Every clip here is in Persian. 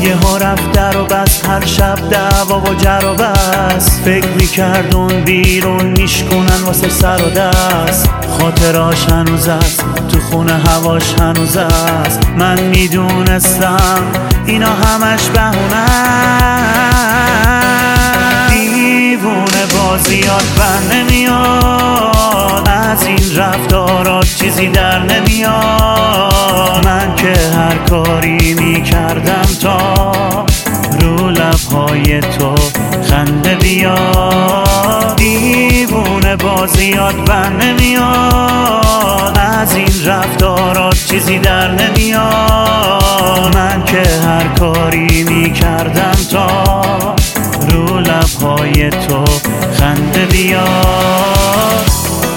یه ها رفت در و بس، هر شب دعوا و جر و بس. فکر میکرد اون بیرون میشکنن واسه سر و دست. خاطراش هنوز است تو خونه، هواش هنوز است. من میدونستم اینا همش بهونه. دیوونه بازیات بر نمیاد، از این رفتارات چیزی در نمیاد. من که هر کاری میکردم تا رو لبهای تو خنده بیاد. دیوونه بازیات بر نمیاد، از این رفتارات چیزی در نمیاد. من که هر کاری میکردم تا رو لبهای تو خنده بیاد.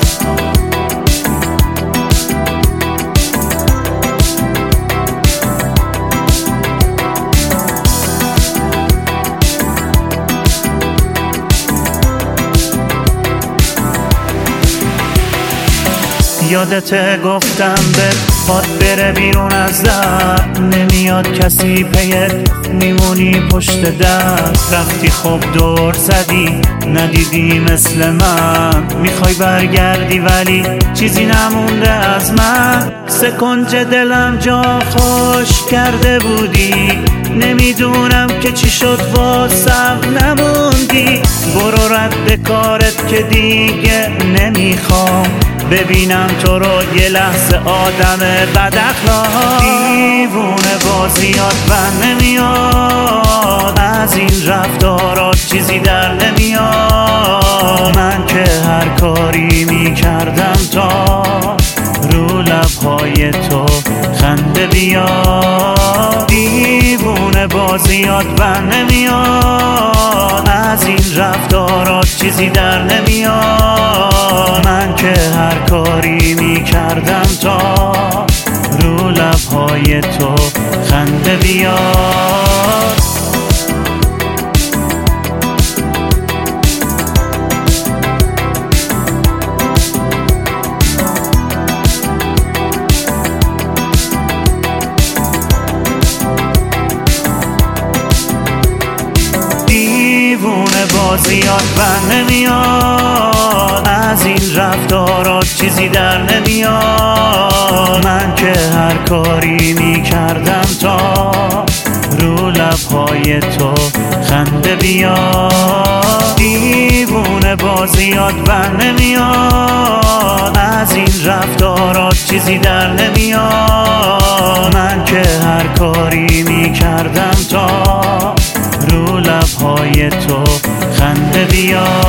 یادت گفتم بهت باد بره بیرون از در، نمیاد کسی پیت، میمونی پشت در. رفتی خوب دور زدی، ندیدی مثل من. میخوای برگردی ولی چیزی نمونده از من. سکنج دلم جا خوش کرده بودی، نمیدونم که چی شد واسم نموندی. برو رد کارت که دیگه نمیخوام ببینم تو رو یه لحظه آدم بد اخلاق. دیوونه بازیات بر نمیاد، از این رفتارات چیزی در نمیاد. من که هر کاری میکردم تا رو لبهای تو خنده بیاد. دیوونه بازیات بر نمیاد، از این رفتارات چیزی در نمیاد. من که هر کاری میکردم تا رو لبهای تو خنده بیاد. دیوونه بازیات بر نمیاد، از این رفتارات چیزی در نمیاد. من که هر کاری میکردم تا رو لبهای تو خنده بیاد. دیوونه بازیات بر نمیاد، از این رفتارات چیزی در نمیاد. من که هر کاری میکردم تا رو لبهای تو خنده بیاد.